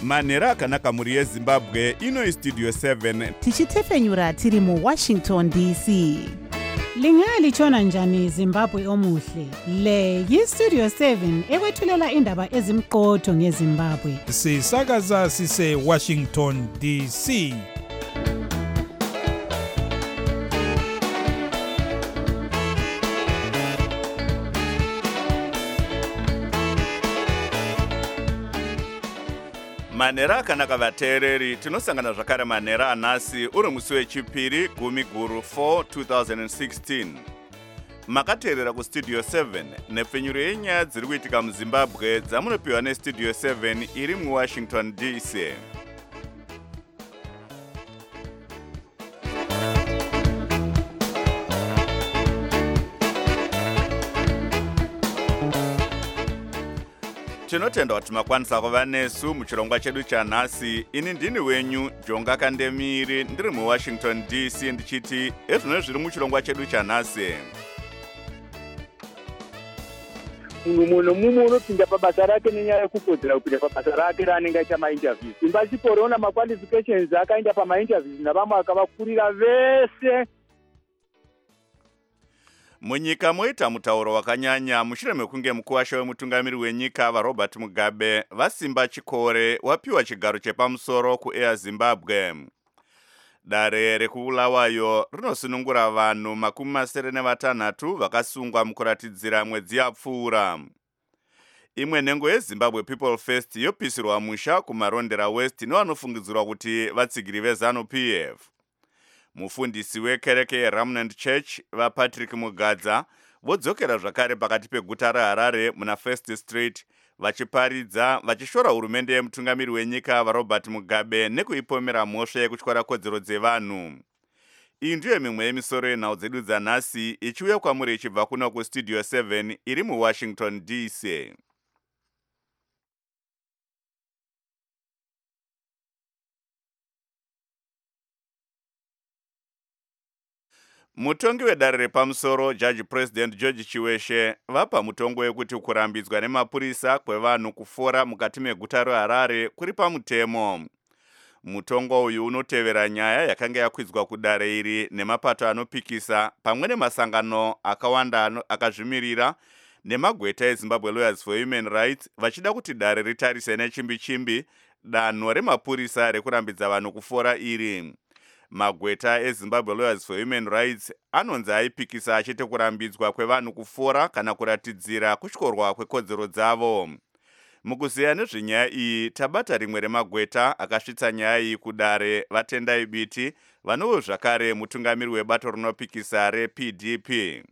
manhero akanaka mhuri yezimbabwe. Ino Studio 7 tichitefenyura tiri muWashington DC. Lingalitshona njani Zimbabwe omuhle? Le yiStudio 7 ekwethulela indaba ezimqotho ngeZimbabwe. Sisakaza sise Washington DC. manhero akanaka vateereri. Tinosangana zvakare manhero anhasi uri musi wechipiri gumi guru 4 2016. Makateerera kuStudio 7 nepfenyuro yenyaya dziri kuitika muZimbabwe dzamunopiwa neStudio 7 iri muWashington DC. Tinotenda kuti makwanisa kuva nesu muchirongwa chedu chanhasi. Ini ndini wenyu Jonga Kandemiri ndiri muWashington DC ndichiti ezvino zviri muchirongwa chedu chanhasi. Munhu mumwe unopinda pabasa rake nenyaya yekukodzera kupinda pabasa rake raanenge aita mainterviews. Imba chiporoona maqualifications akaenda pamainterviews navamwe akavakurira vese. Munyika moita mutauro wakanyanya mushure mekunge mukuwasha wemutungamiri wenyika vaRobert Mugabe vasimba chikore wapiwa chigaro chepamusoro kuAir Zimbabwe. Dare rekuulawayo rinosunungura vanhu 76 vakasungwa mukuratidzira mwedzi yapfuura. Imwe nhengo yeZimbabwe People First yopisirwa musha kuMarondera West nevanofungidzirwa kuti vatsigiri veZANU-PF. Mufundisi wekereke yeRemnant Church vaPatrick Mugadza vodzokera zvakare pakati peguta reHarare muna First Street vachiparidza vachishora hurumende yemutungamiri wenyika vaRobert Mugabe nekuipomera mhosva yekutyora kodzero dzevanhu. Iyi ndiyo mimwe yemisoro yenhau dzedu dzanhasi ichiuya kwamuri ichibva kuno kuStudio 7 iri muWashington DC. Mutongi wedare repamusoro Judge President George Chiweshe vapa mutongo wekuti kurambidzwa nemapurisa kwevanhu kufora mukati meguta reHarare kuri pamutemo. Mutongo uyu unotevera nyaya yakanga yakwidzwa kudare iri nemapato anopikisa pamwe nemasangano akawanda akazvimirira nemagweta eZimbabwe Lawyers for Human Rights vachida kuti dare ritarise nechimbi-chimbi danho remapurisa rekurambidza vanhu kufora iri. Magweta eZimbabwe Lawyers for Human Rights anonzi aipikisa achite kurambidzwa kwevanhu kufora kana kuratidzira kutyorwa kwekodzero dzavo. Mukuziya nezvenyaya iyi tabata rimwe remagweta akasvitsa nyaya iyi kudare vatendai biti vanowo zvakare mutungamiri webato rinopikisa rePDP.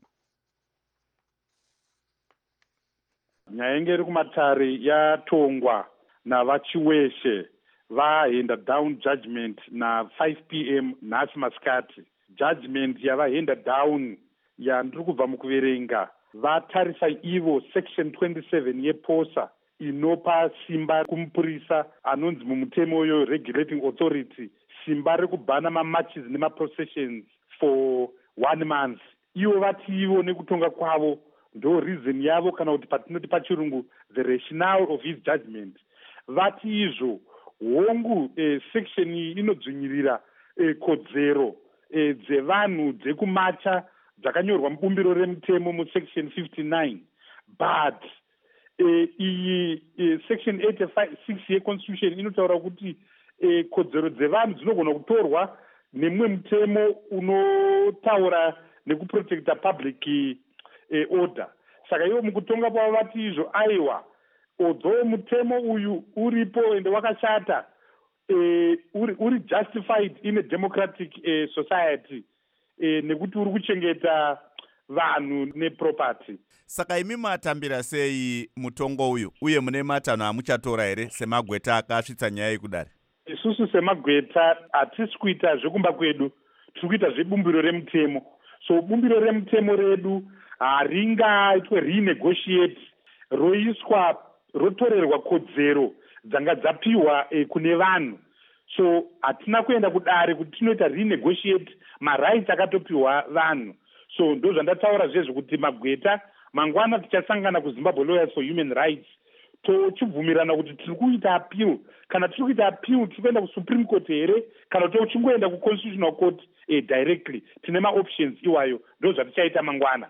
Nyaya inge iri kumatare yatongwa navaChiweshe vahenda down judgment na 5 p.m. nhasi masikati. Judgment yavahenda down yandiri kubva mukuverenga vatarisa ivo section 27 yeposa inopa simba kumupurisa anonzi mumutemo uyo regulating authority simba rekubhana mamatches nemaprocessions for 1 month. Ivo vati ivo nekutonga kwavo ndo reason yavo kana kuti patinoti pachirungu the rationale of his judgment. Vati izvo hongu section iyi inodzvinyirira kodzero dzevanhu dzekumacha dzakanyorwa mubumbiro remutemo musection 59 but iyi section 86 yeconstitution inotaura kuti kodzero dzevanhu dzinogona kutorwa nemumwe mutemo unotaura nekuprotecta public order. Saka ivo mukutonga pavo vati izvo aiwa although mutemo uyu uripo ende wakashata uri justified in a democratic society nekuti uri kuchengeta vanhu neproperty. Saka imi matambira sei mutongo uyu uye mune matanho amuchatora here semagweta akasvitsa nyaya yekudare? Isusu semagweta hatisi kuita zvekumba kwedu, tiri kuita zvebumbiro remutemo. So bumbiro remutemo redu haringaitwe renegotiate roiswa rotorerwa kodzero dzanga dzapiwa kune vanhu. So hatina kuenda kudare kuti tinoita renegotiate marights akatopiwa vanhu. So ndo zvandataura zvezvo kuti magweta mangwana tichasangana kuZimbabwe Lawyers for Human Rights tochibvumirana kuti tiri kuita appeal. Kana tiri kuita appeal tiri kuenda kusupreme court here kana tochingoenda kuconstitutional court directly. Tine maoptions iwayo, ndo zvatichaita mangwana.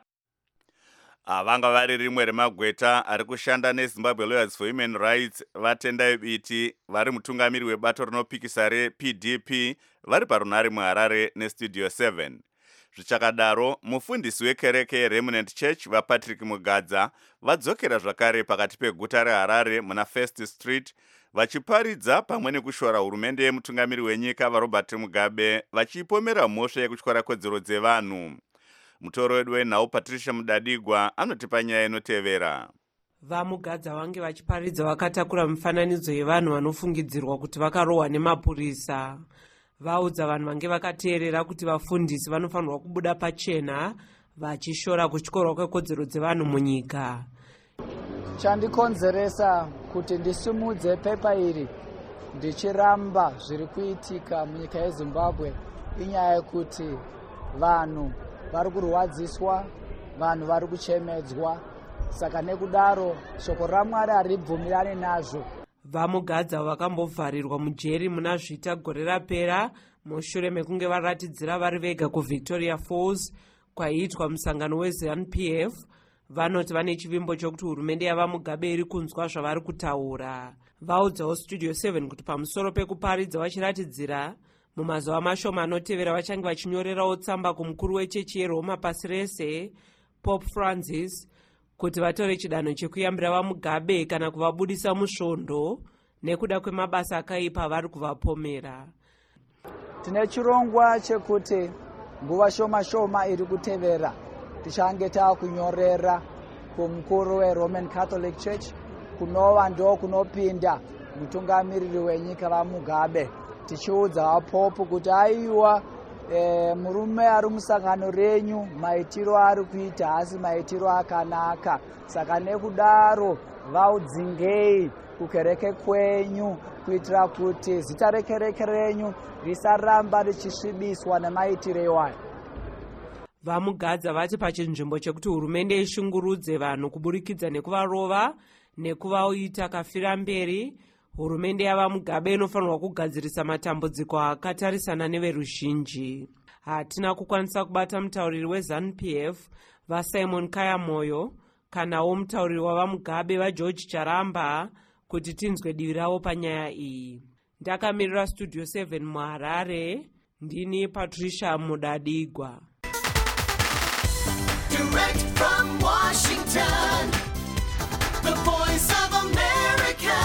Vanga vari rimwe remagweta ari kushanda neZimbabwe Lawyers for Human Rights vatendai biti vari mutungamiri webato rinopikisa rePDP vari parunhare muHarare neStudio 7. Zvichakadaro, mufundisi wekereke yeRemnant Church vaPatrick Mugadza vadzokera zvakare pakati peguta reHarare muna First Street vachiparidza pamwe nekushora hurumende yemutungamiri wenyika vaRobert Mugabe vachipomera mhosva yekutyora kodzero dzevanhu. Mutoro wedu wenhau Patricia Mudadigwa anotipa nyaya inotevera. VaMugadza vange vachiparidza vakatakura mifananidzo yevanhu vanofungidzirwa kuti vakarohwa nemapurisa. Vaudza vanhu vange vakateerera kuti vafundisi vanofanirwa kubuda pachena vachishora kutyorwa kwekodzero dzevanhu munyika. Chandikonzeresa kuti ndisimudze pepa iri ndichiramba zviri kuitika munyika yeZimbabwe inyaya yekuti vanhu vari kurwadziswa, vanhu vari kuchemedzwa. Saka nekudaro shoko raMwari haribvumirane nazvo. VaMugadza vakambovharirwa mujeri muna Zvita gore rapera mushure mekunge varatidzira vari vega kuVictoria Falls kwaiitwa musangano weZANU-PF. Vanoti vane chivimbo chokuti hurumende yavaMugabe iri kunzwa zvavari kutaura. Vaudzawo Studio 7 kuti pamusoro pekuparidza vachiratidzira mumazuva mashoma anotevera vachange vachinyorerawo tsamba kumukuru wechechi yeRoma pasi rese Pope Francis kuti vatore chidanho chekuyambira vaMugabe kana kuvabudisa musvondo nekuda kwemabasa akaipa vari kuvapomera. Tine chirongwa chekuti nguva shoma iri kutevera tichange taakunyorera kumukuru weRoman Catholic Church kunova ndo kunopinda mutungamiriri wenyika vaMugabe tichiudza vapopu kuti aiwa murume ari musangano renyu maitiro ari kuita hasi maitiro akanaka. Saka nekudaro vaudzingei kukereke kwenyu kuitira kuti zita rekereke renyu risaramba richisvibiswa nemaitiro iwayo. VaMugadza vati pachinzvimbo chekuti hurumende ishungurudze vanhu kuburikidza nekuvarova nekuvaita kafira mberi, hurumende yavaMugabe inofanirwa kugadzirisa matambudziko akatarisana neveruzhinji. Hatina kukwanisa kubata mutauriri weZANU-PF vaSimon Kayamoyo kanawo mutauriri wavaMugabe vaGeorge Charamba kuti tinzwe divi ravo panyaya iyi. Ndakamirira Studio 7 muHarare, ndini Patricia Mudadigwa. Direct from Washington, the voice of America,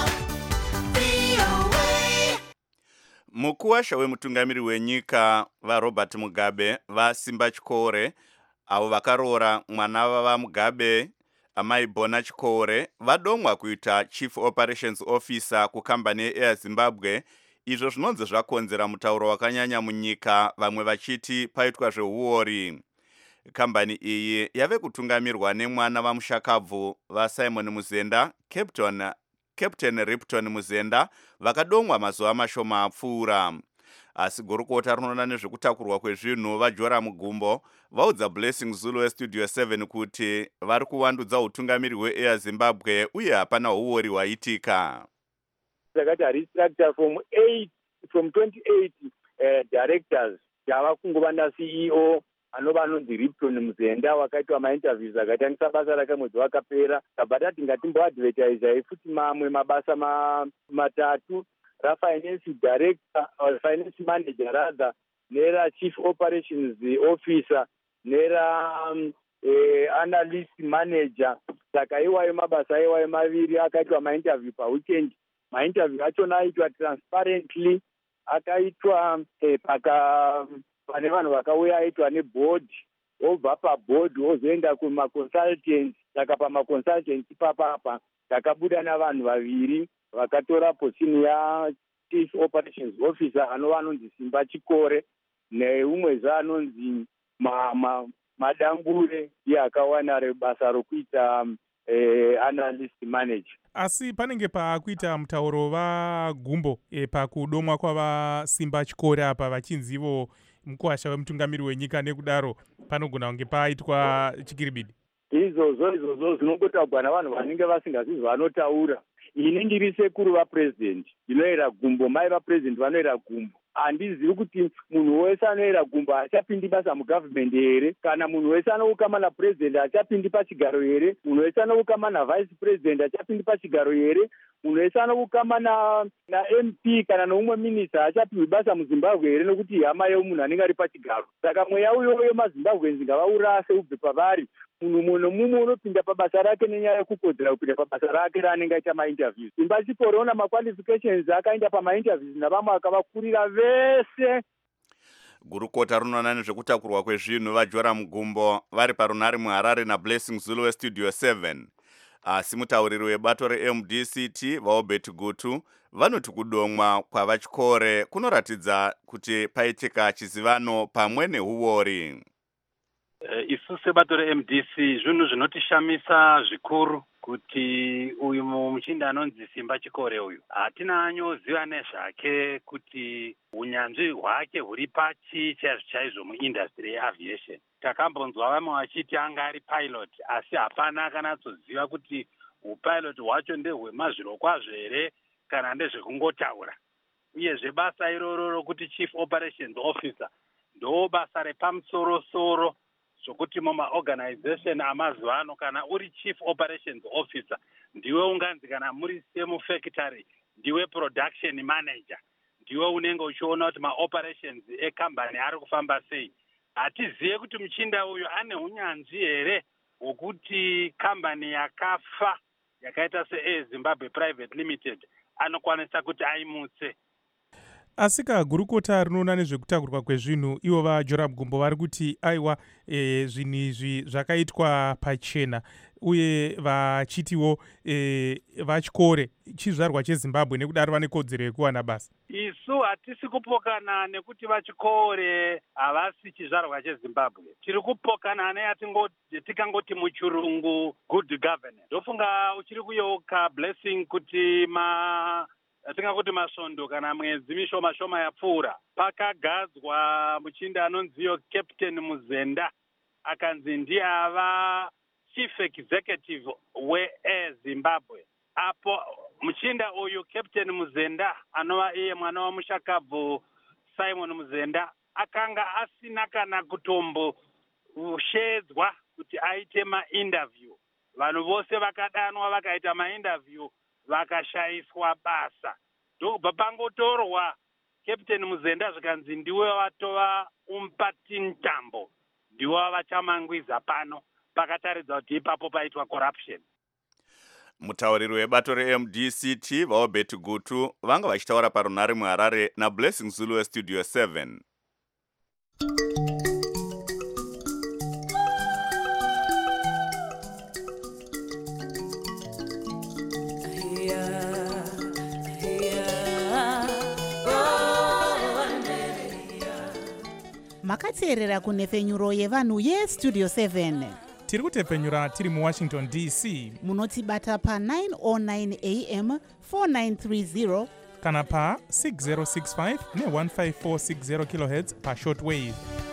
VOA. Mukuwasha wemutungamiri wenyika vaRobert Mugabe vaSimba Chikore avo vakaroora mwana vavaMugabe amai Bona Chikore vadomwa kuita Chief Operations Officer kukambani yeAir Zimbabwe, izvo zvinonzi zvakonzera mutauro wakanyanya munyika, vamwe vachiti paitwa zveuori. Kambani iyi yave kutungamirwa nemwana vamushakabvu vaSimon Muzenda, Captain Ripton Muzenda vakadomwa mazuva mashoma apfuura. Asi gurukota rinoona nezvekutakurwa kwezvinhu vaJora Mugumbo vaudza Blessing Zulu weStudio 7 kuti vari kuvandudza utungamiri hweAir Zimbabwe uye hapana uori waitika. Zakati restructure from 28 directors yava kungova naCEO anova anonzi Ripton Muzenda wakaitwa mainterviews akatangisa basa rake mwedzi wakapera. Tabata tingatimboadvertisa futi mamwe mabasa matatu rafinance director or finance manager rather nera chief operations officer nera analyst manager. Saka iwayo mabasa iwayo maviri akaitwa mainterview paweekend. Mainterview achona aitwa transparently, akaitwa pane vanhu vakauya aitwa neboard, obva paboard ozoenda kumaconsultants. Saka pamaconsultants papapa takabuda navanhu vaviri vakatora position ya chief operations officer anova anonzi Simba Chikore neumwe anonzi Madangure iye akawana basa rokuita analyst manager. Asi panenge pakuita mutauro vaGumbo pakudomwa kwavaSimba Chikore apa vachinzivo mukuwasha wemutungamiri wenyika, nekudaro panogona kunge paitwa chikiribidi. izvozvo zvinongotaurwa navanhu vanenge vasingazivi vanotaura. Ini ndiri sekuru vapurezidendi ndinoera gumbo, mai vapurezidendi vanoera gumbo. Handizivi kuti munhu wese anoera gumbo achapindi basa mugavhimende here, kana munhu wese anoukama napurezidendi achapindi pachigaro here, munhu wese anoukama navhaisi purezidendi achapindi pachigaro here, munhu wese anoukama na-MP kana noumwe minista achapihwi basa muzimbabwe here, nokuti hama yemunhu anenge ari pachigaro. Saka mweya uyoyo mazimbabwenzi ngavaurase ubve pavari. Munhu mumwe nomumwe unopinda pabasa rake nenyaya yekukodzera kupinda pabasa rake raanenge aita mainterviews. Imba chikoro ona maqualifications akaenda pamainterviews navamwe akavakurira vese. Gurukota runoona nezvekutakurwa kwezvinhu vajora mugumbo vari parunhare muHarare naBlessing Zulu weStudio 7. Asi mutauriri webato reMDCT vaObert Gutu vanoti kudomwa kwavachikore kunoratidza kuti paitika chizivano pamwe nehuori. Isu sebato reMDC zvinhu zvinotishamisa zvikuru kuti uyu muchinda anonzi Simba Chikore uyu hatina anyoziva nezvake kuti unyanzvi hwake huri pachi chaizvo muindustry yeaviation. Takambonzwa vamwe vachiti anga ari pilot, asi hapana akanatsoziva kuti upilot hwacho ndehwemazviro kwazvo here kana ndezvekungotaura. Uyezve basa iroro rokuti Chief Operations Officer ndo basa repamusoro-soro zvokuti mumaorganization amazuva ano kana uri Chief Operations Officer ndiwe unganzi kana muri semufactory ndiwe production manager, ndiwe unenge uchiona kuti maoperations ekambani ari kufamba sei. Hatizive kuti muchinda uyu ane unyanzvi here hwokuti kambani yakafa yakaita seZimbabwe Private Limited anokwanisa kuti aimutse. Asika gurukota rinoona nezvekutakurwa kwezvinhu ivo vajora mugumbo vari kuti aiwa zvinhu izvi zvakaitwa pachena uye vachitiwo vachikore chizvarwa cheZimbabwe nekudaro vane kodzero yekuwana basa. Isu hatisi kupokana nekuti vachikore havasi chizvarwa cheZimbabwe. Tiri kupokana neyatikangoti muchirungu good governance. Ndofunga uchiri kuyeuka Blessing kuti atingakuti masvondo kana mwedzi mishoma yapfuura pakagadzwa muchinda anonziyo Captain Muzenda akanzi ndiye ava Chief Executive weAir Zimbabwe. Apo muchinda uyu Captain Muzenda anova iye mwana wamushakabvu Simon Muzenda akanga asina kana kutomboshedzwa kuti aite mainterview. Vanhu vose vakadanwa vakaita mainterview vakashayiswa basa. Ndobva pangotorwa Captain Muzenda zvikanzi ndiwe watova umpatintambo, ndiwe vachamangwiza pano, pakataridza kuti ipapo paitwa corruption. Mutauriri webato reMDCT vaObert Gutu vanga vachitaura parunhare muHarare naBlessing Zulu weStudio 7. Makateerera kunhefenyuro yevanhu yeStudio 7. Tiri kutepfenyura tiri muWashington DC. Munotibata pa909 AM 4930 kana pa 6065 ne15460 kHz pa shortwave.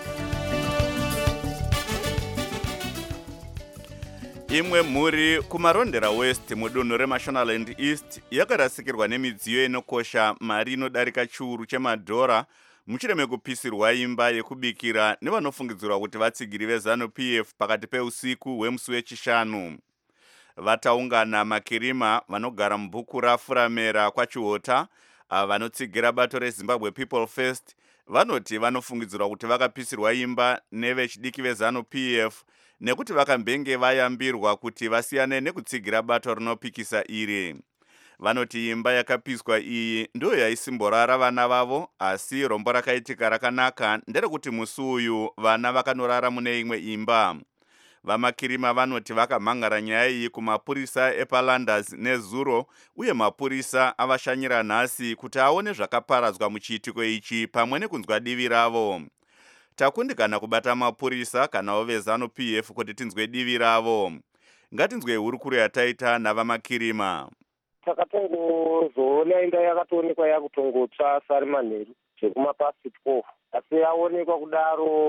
Imwe mhuri kumarondera West mudunhu reMashonaland East yakarasikirwa nemidziyo inokosha mari inodarika chiuru chemadhora mushure mekupisirwa imba yekubikira nevanofungidzirwa kuti vatsigiri veZANU-PF pakati peusiku hwemusi wechishanu. Vataungana makirima vanogara mubhuku raFuramera kwaChihota vanotsigira bato reZimbabwe People First vanoti vanofungidzirwa kuti vakapisirwa imba nevechidiki veZANU-PF nekuti vakambenge vayambirwa kuti vasiyane nekutsigira bato rinopikisa iri. Vanoti imba yakapiswa iyi ndiyo yaisimborara vana vavo, asi rombo rakaitika rakanaka nderekuti musi uyu vana vakanorara mune imwe imba. Vamakirima vanoti vakamhangara nyaya iyi kumapurisa epaLanders neZuro uye mapurisa avashanyira nhasi kuti aone zvakaparadzwa muchiitiko ichi pamwe nekunzwa divi ravo. Takundikana kubata mapurisa kanawo veZANU-PF kuti tinzwe divi ravo. Ngatinzwe hurukuro yataita navamakirima. Takatongozoona imba yakatoonekwa yakutongotsva sari manheru zvekumapasi 12, asi yaonekwa kudaro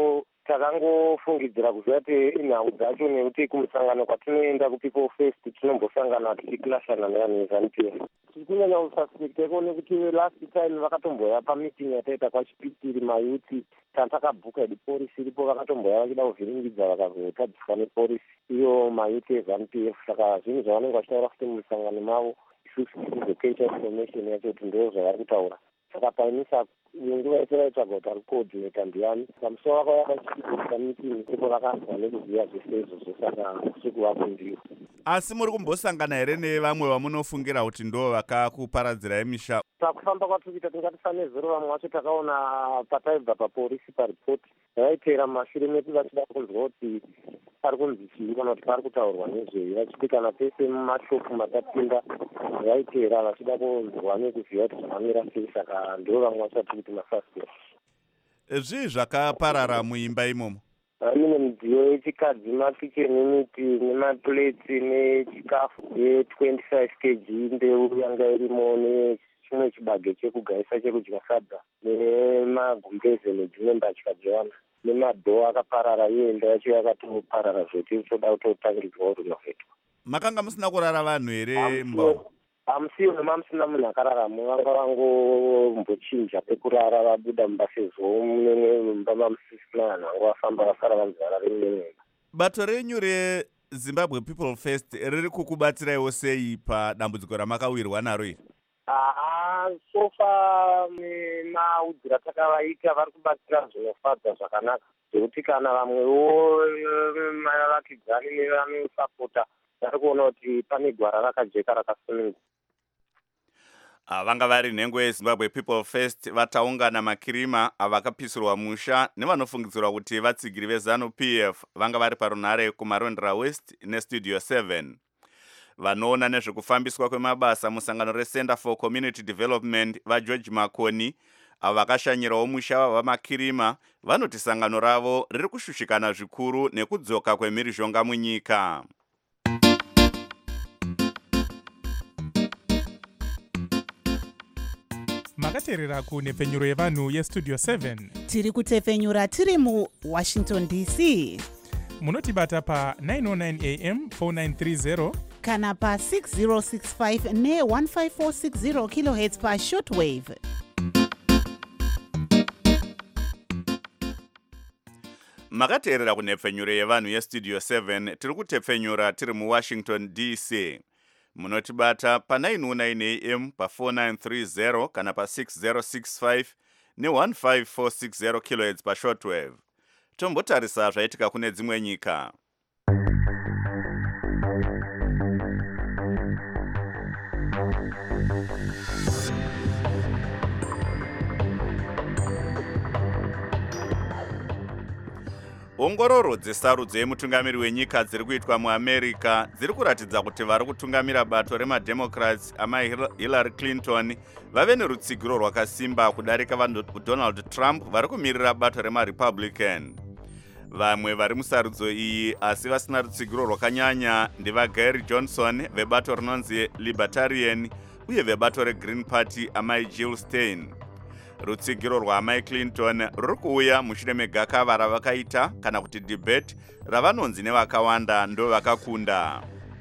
takangofungidzira kuziva kuti inhau dzacho nekuti kumusangano kwatinoenda kupeople first tinombosangana tichikilashana nevanhu veZANU-PF. tiri kunyanya kususpekteko nekuti last time vakatomboya pameeting yataita kwachipitiri mayuti tantakabhuka idi polisi iripo vakatomboya vachida kuvhiringidza vakazotadziswa nepolisi iyo mayuti eZANU-PF. saka zvinhu zvavanenge vachitaura kuti mumusangano mavo isusu tizokeita information yacho kuti ndo zvavari kutaura. saka painisa nguva yese vaitsvaga kuti ari coordinata ndiani pamusoro vakauya vachipitisa meeting ipo vakazwa nekuziva zvese izvozvo saka usiku wako ndiwo. Asi muri kumbosangana here nevamwe vamunofungira kuti ndo vakakuparadzira misha? Pakufamba kwatikuita tingatisane zero vamwe vacho takaona pataibva papolisi paripoti vaiteera mumashure medu vachida kunzwa kuti pari kunzi chii kana kuti pari kutaurwa nezvei. vachipikana pese mumashopu matapinda vaiteera vachida kunzwa nekuziva kuti zvamira sei. saka ndo vamwe vacho vatiri kuti masuspect. Zvii zvakaparara muimba imomo? Mine midziyo yechikadzi, makicheni emiti nemapleti nechikafu ye25 kg mbeu yanga irimo nechimwe chibage chekugaisa chekudya sadza nemagumbeze nedzimwe mbatya dzevana nemadhoo akaparara. iye imba yacho yakatoparara zvoti toda kutotangidzwa runovetwa. Makanga musina kurara vanhu here mbo? Hamusiwo mamusina munhu akararamo. vanga vangombochinja pekurara vabuda mumba sezvo mumba mamusisina vanhu vanga vafamba vasara vanhu varare mumwe. Bato renyu reZimbabwe People First riri kukubatsiraiwo sei padambudziko ramakawirwa naro iri? Sofa nemaudziro atakavaita vari kubatsira zvinofadza zvakanaka zvekuti kana vamwewo vakidzani nevanosapota vari kuona kuti pane gwara rakajeka rakasunungwa. Vanga vari nhengo yeZimbabwe People First vataungana makirima avakapisirwa musha nevanofungidzirwa kuti vatsigiri veZANU-PF vanga vari parunhare kuMarondera West neStudio 7. Vanoona nezvekufambiswa kwemabasa musangano reCenter for Community Development vaGeorge Makoni avo vakashanyirawo musha vamakirima vanoti sangano ravo riri kushushikana zvikuru nekudzoka kwemhirizhonga munyika. Makateerera kunhepfenyuro yevanhu yeStudio 7. Tiri kutefenyura tiri muWashington DC. Munotibata pa 909 AM 4930 kana pa6065 ne15460 kHz pa shortwave. Makateerera kunhepfenyuro yevanhu yeStudio 7 tiri kutepfenyura tiri muWashington DC. Munotibata pa 909 AM pa 4930 kana pa 6065 ne15460 kHz pa shortwave. Tombotarisa zvaitika kune dzimwe nyika. Ongororo dzesarudzo yemutungamiri wenyika dziri kuitwa muAmerica dziri kuratidza kuti vari kutungamira bato remademocrats amaHillary Clinton vave nerutsigiro rwakasimba kudarika vaDonald Trump vari kumirira bato remaRepublican. Vamwe vari musarudzo iyi asi vasina rutsigiro rwakanyanya ndivaGary Johnson vebato rinonzi Libertarian uye vebato reGreen Party amai Jill Stein. Rutsigiro rwaamai Clinton ruri kuuya mushure megakava ravakaita kana kuti debate ravanonzi nevakawanda ndo vakakunda.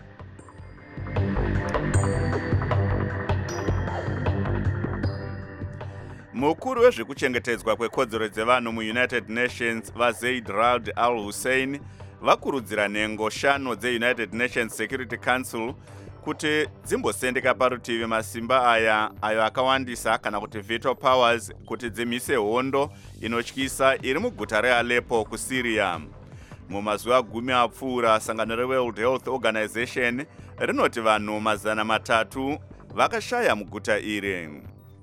Mukuru wezvekuchengetedzwa kwekodzero dzevanhu muUnited Nations vaZaid Ra'ad Al Hussein vakurudzira nhengo 5 dzeUnited Nations Security Council kuti dzimbosendeka parutivi masimba aya ayo akawandisa kana kuti veto powers kuti dzimhise hondo inotyisa iri muguta reAleppo kuSyria. Mumazuva 10 apfuura sangano reWorld Health Organization rinoti vanhu 300 vakashaya muguta iri.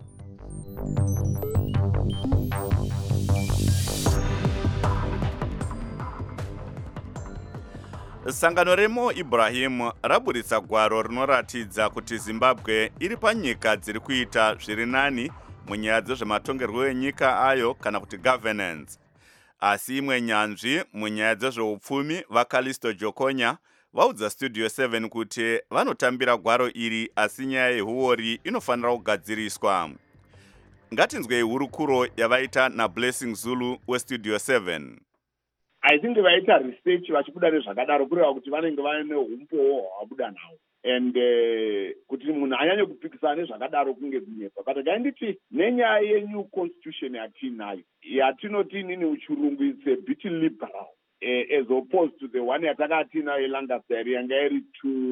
Sangano reMo Ibrahim raburitsa gwaro rinoratidza kuti Zimbabwe iri panyika dziri kuita zviri nani munyaya dzezvematongerwo enyika ayo kana kuti governance. Asi imwe nyanzvi munyaya dzezveupfumi vaKalisto Jokonya vaudza Studio 7 kuti vanotambira gwaro iri asi nyaya yehuori inofanira kugadziriswa. Ngatinzwei hurukuro yavaita naBlessing Zulu weStudio 7. I think vaita research vachibuda nezvakadaro kureva kuti vanenge vane umpowo hwavabuda nawo and kuti munhu anyanye kupikisana nezvakadaro kunge kunyepa. But ngainditi nenyaya yenew constitution yatiinayo yatinoti inini muchirungu it's a bit liberal as opposed to the one yatakatiinayo yelangasari yanga iri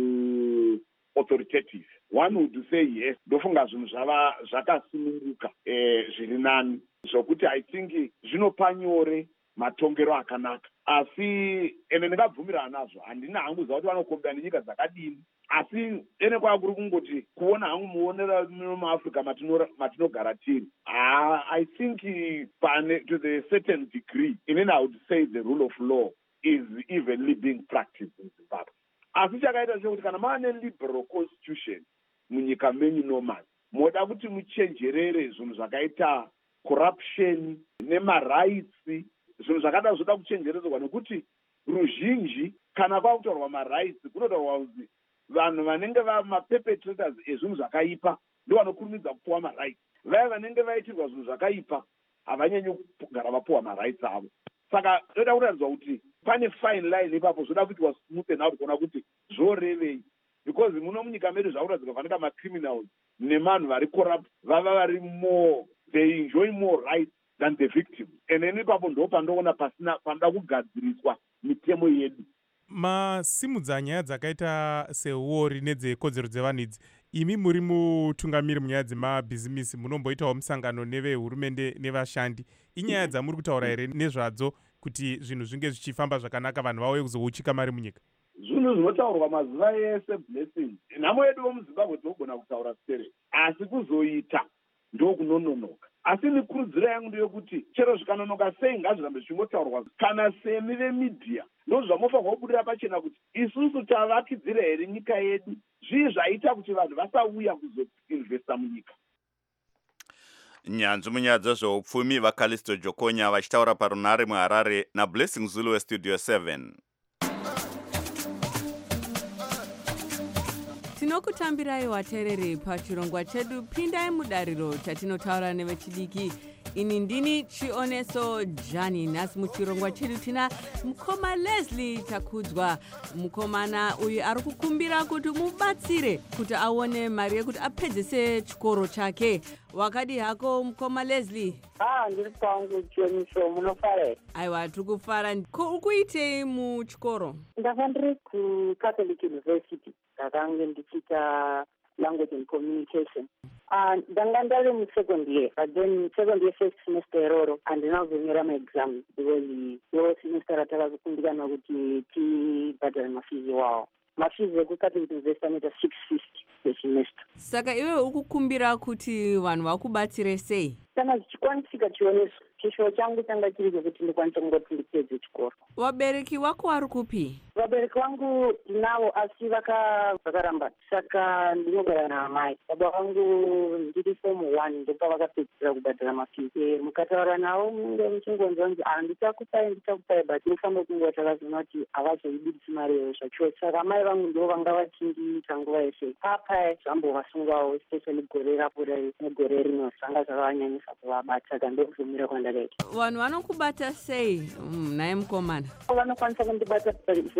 too authoritative. One would say yes, ndofunga zvinhu zvava zvakasununguka zviri nani zvokuti I think zvinopa nyore matongero akanaka. Asi ene ndingabvumirana nazvo, handina hangu kuti vanokombera nenyika dzakadini, asi ene kwakuri kungoti kuona hangu muonera muAfrica matinogara tiri. I think to the certain degree, inini I would say the rule of law is evenly being practiced in Zimbabwe. Asi chakaita chekuti kana maane liberal constitution munyika menyu normal, moda kuti muchenjerere zvinhu zvakaita corruption nemarights, zvinhu zvakada zvoda kuchenjeredzwa nekuti ruzhinji kana kwakutaurwa marights kunotaurwa kuti vanhu vanenge vamaperpetrators ezvinhu zvakaipa ndovanokurumidza kupuwa marights. Vaya vanenge vaitirwa zvinhu zvakaipa havanyanyi kugara vapuwa marights avo. Saka ndoda kuratidza kuti pane fine line ipapo zvoda kuitwa smooth and out kuona kuti zvorevei, because muno munyika medu zvakuradzika vanika macriminals nevanhu vari corrupt vava vari more, they enjoy more rights than the victims. And then ipapo ndo pandoona pasina panoda kugadziriswa mitemo yedu. Masimudza nyaya dzakaita sewori nedzekodzero dzevanhu idzi, imi muri mutungamiri munyaya dzemabhizimisi, munomboitawo musangano nevehurumende nevashandi. Inyaya dzamuri kutaura here nezvadzo kuti zvinhu zvinge zvichifamba zvakanaka, vanhu vauye kuzouchika mari munyika? Zvinhu zvinotaurwa mazuva ese blessing. Nhamo yedu vomuZimbabwe tinogona kutaura sere, asi kuzoita ndokunononoka. Asi mikurudziro yangu ndeyekuti chero zvikanonoka sei ngazvirambe zvichingotaurwa, kana semi vemedia ndozvamofanirwa kubudira pachena kuti isusu tavakidzira here nyika yedu, zvii zvaita kuti vanhu vasauya kuzoinvesta munyika. Nyanzvi munyaya dzezveupfumi vaKalisto Jokonya vachitaura parunare muHarare naBlessing Zulu weStudio 7. Tinokutambirai waterere pachirongwa chedu pindai mudariro chatinotaura nevechidiki. Ini ndini Chioneso Jani. Nhasi muchirongwa chedu tina mukoma Leslie Takudzwa. Mukomana uyu ari kukumbira kuti mubatsire kuti aone mari yekuti apedzese chikoro chake. Wakadi hako mukoma Leslie? Ndiri kwangu Chioniso, munofara? Aiwa, tiri kufara. Ukuitei muchikoro? Ndanga ndiri kuCatholic University. Ndakange ndichiita language and communication. Ndanga ndari musecond year, but then second year first semester iroro handina kuzonyora maexam because ndo semester ratakakumbirana kuti tibhadhare mafizi wawo. Mafizi ekuCatholic University anoita 650 pesemester. Saka iwe ukukumbira kuti vanhu vakubatsire sei? Kana zvichikwanisika Chioniso, chishuwo changu changa chiri chekuti ndikwanise kungoti ndipedze chikoro. Vabereki vako vari kupi? Vabereki vangu ndinavo asi vakaramba, saka ndinogara naamai. Baba vangu ndiri form 1 ndopa vakapedzisira kubhadhara mafizi. Mukataura navo munge muchingonzwa kuti ndichakupai but ndofamba kunguva takazoona kuti havazoibudisi mari iyo zvacho. Saka mai vangu ndo vanga vachindiita nguva yese. Papai zvambovasungawo especially gore rapo negore rino zvanga zvakavanyanyisa kuvabata, saka ndokuzomira kwandakaita. Vanhu vanokubata sei naye mukomana? Vanokwanisa kundibata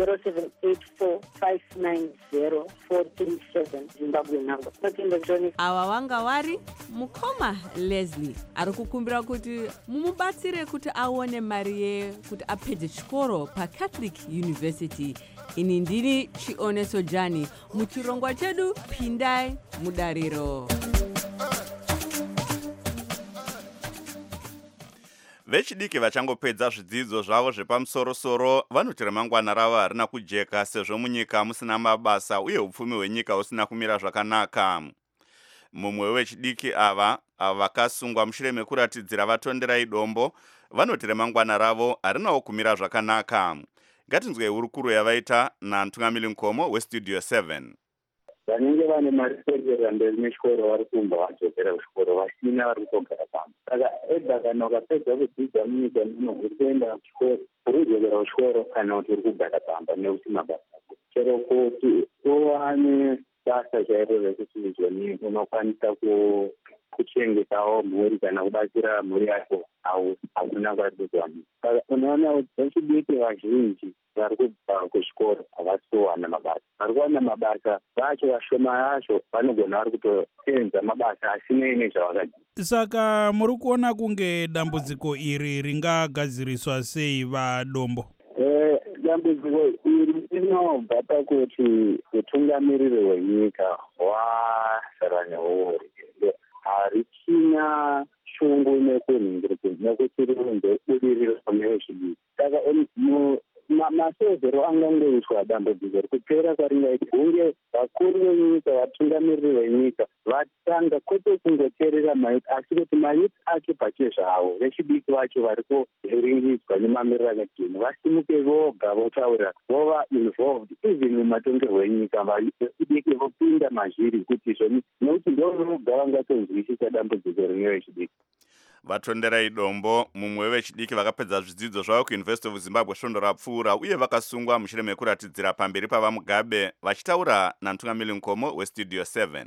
pa0784590437 Zimbabwe number. Ava vanga vari mukoma Leslie ari kukumbira kuti mumubatsire kuti aone mari yekuti apedze chikoro paCatholic University. Ini ndini Chioneso Jani. Muchirongwa chedu pindai mudariro. Vechidiki vachangopedza zvidzidzo zvavo zvepamusoro-soro vanoti ramangwana ravo harina kujeka sezvo munyika musina mabasa uye upfumi hwenyika husina kumira zvakanaka. Mumwe wechidiki ava vakasungwa mushure mekuratidzira vatonderai dombo vanoti ramangwana ravo harinawo kumira zvakanaka. Ngatinzwei hurukuro yavaita naMtungamiri Nkomo weStudio 7. Vanenge vane mari kuenderera mberi nechikoro vari kumba vadzokera kuchikoro, vasina vari kutogara pamba. Saka ega kana ukapedza kudzidza munyika muno uri kuenda kuchikoro, uri kudzokera kuchikoro kana kuti uri kugara pamba nekuti mabasa ako. Chero kuti uwane basa chairo rekuti izvoni unokwanisa kuchengetawo mhuri kana kubatsira mhuri yako hakuna kwarikuwanika. Saka unoona kuti vechidiki vazhinji vari kubva kuzvikoro havasi kuwana mabasa. Vari kuwana mabasa vacho vashoma yacho vanogona vari kutoenza mabasa asinei nezvavakaita. Saka muri kuona kunge dambudziko iri ringagadziriswa sei vadombo? Dambudziko iri rinobva pakuti utungamiriri hwenyika hwasaranyahori harichina shungu nekutirunze budiriro nevechidiki. Saka masevhero angangoitwa dambudziko kupera kwaringaita hunge vakuru venyika vatungamiriri venyika vatanga kwete kungoteerera mayuti asi kuti mayuti acho pachezvavo vechidiki vacho vari kuviringidzwa nemamiriro akadini vasimuke voga votaura vova involved even mumatongerwo enyika. Vechidiki vopinda mazviri kuti izvoni nekuti ndovoga vangatonzwisisa dambudziko ringe vechidiki. Vatonderai Dombo, mumwe wevechidiki vakapedza zvidzidzo zvavo kuUniversity of Zimbabwe svondo rapfuura uye vakasungwa mushure mekuratidzira pamberi pavaMugabe vachitaura naMtungamiri Nkomo weStudio 7.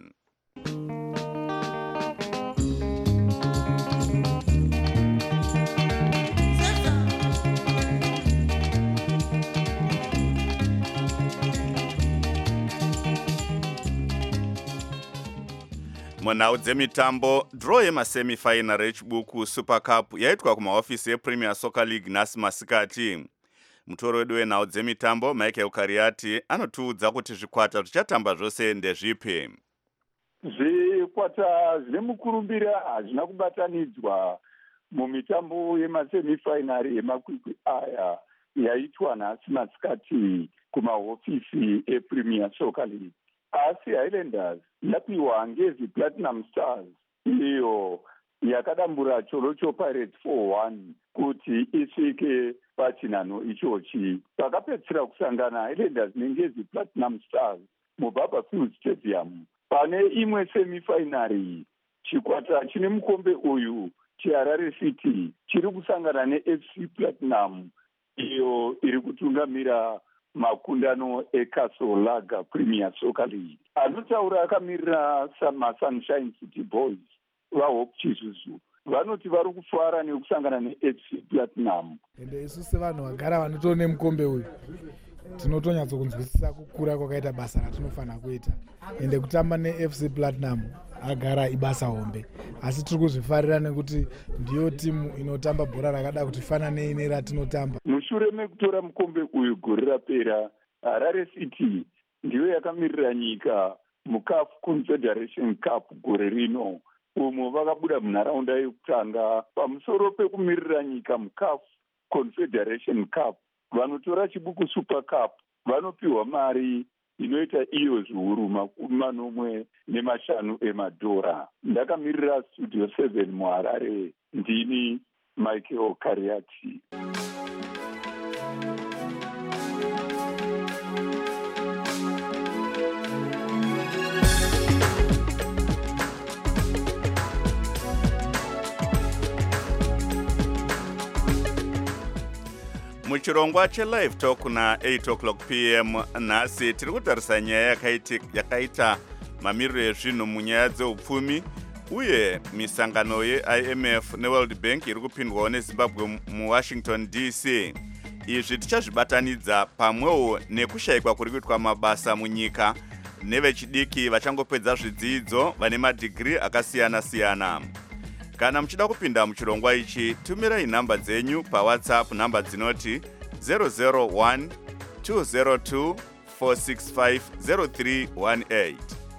Munhau dzemitambo, draw yemasemifinal echibuku Super Cup yaitwa kumahofisi ePremier Soccer League nhasi masikati. Mutoro wedu wenhau dzemitambo Michael Kariati anotiudza kuti zvikwata zvichatamba zvose ndezvipi. Zvikwata zvine mukurumbira hazvina kubatanidzwa mumitambo yemasemifinal yemakwikwi aya yaitwa nhasi masikati kumahofisi ePremier Soccer League. Asi Highlanders yapiwa ngezi Platinum Stars iyo yakadambura Cholocho Pirates 4-1 kuti isvike pachinhano ichochi. Pakapedzisira kusangana Highlanders nengezi Platinum Stars muBarberfield Stadium pane imwe semifinari. Chikwata chine mukombe uyu cheHarare City chiri kusangana neFC Platinum iyo iri kutungamira makundano eCastle Lager Premier Soccer League. Anotaura akamirira maSunshine City Boys vaHope Chizuzu vanoti vari kufara nekusangana neFC Platinum. Ende isu sevanhu vagara vanotoone mukombe uyu tinotonyatsokunzwisisa kukura kwakaita basa ratinofanira kuita. Ende kutamba neFC Platinum agara ibasa hombe, asi tiri kuzvifarira nekuti ndiyo timu inotamba bhora rakada kutifananei neratinotamba. Mushure mekutora mukombe uyu gore rapera, Harare City ndiyo yakamirira nyika muCAF Confederation Cup gore rino, umo vakabuda munharaunda yekutanga pamusoro pekumirira nyika muCAF Confederation Cup. Vanotora chibuku Super Cup vanopiwa mari inoita iyo zviuru 45 emadhora. Ndakamirira Studio 7 muHarare, ndini Michael Kariati. Muchirongwa cheLive Talk na 8 o'clock p.m. nhasi tiri kutarisa nyaya yakaita mamiriro ezvinhu munyaya dzeupfumi uye misangano yeIMF neWorld Bank iri kupindwawo neZimbabwe muWashington DC. Izvi tichazvibatanidza pamwewo nekushayikwa kuri kuitwa mabasa munyika nevechidiki vachangopedza zvidzidzo vane madhigiri akasiyana-siyana. Kana muchida kupinda muchirongwa ichi, tumirai nhamba dzenyu paWhatsApp nhamba dzinoti 001 202 465 0318.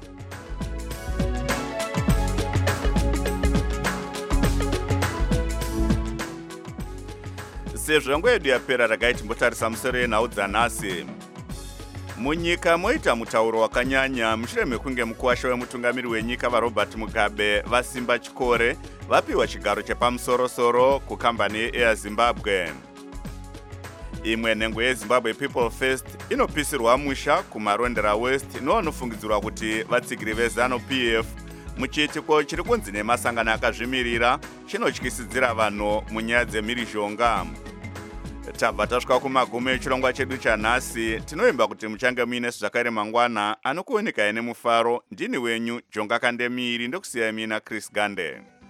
Sezvo nguva yedu yapera ragai timbotarisa musoro yenhau dzanhasi. Munyika moita mutauro wakanyanya mushure mekunge mukuwasha wemutungamiri wenyika vaRobert Mugabe vasimba chikore vapiwa chigaro chepamusoro-soro kukambani yeAir Zimbabwe. Imwe nhengo yeZimbabwe People First inopisirwa musha kuMarondera West novanofungidzirwa kuti vatsigiri veZANU-PF muchiitiko chiri kunzi nemasangano akazvimirira chinotyisidzira vanhu munyaya dzemhirizhonga. tabva tasvika kumagumo echirongwa chedu chanhasi. Tinoimba kuti muchange muine zvakare mangwana anokuonekai nemufaro. Ndini wenyu Jonga Kandemiri ndokusiyai mina Chris Gande.